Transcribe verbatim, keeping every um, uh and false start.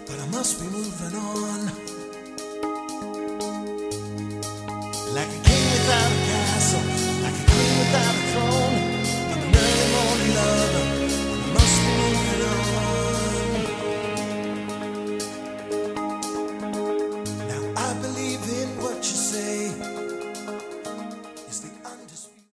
but I must be moving on. Like a king without a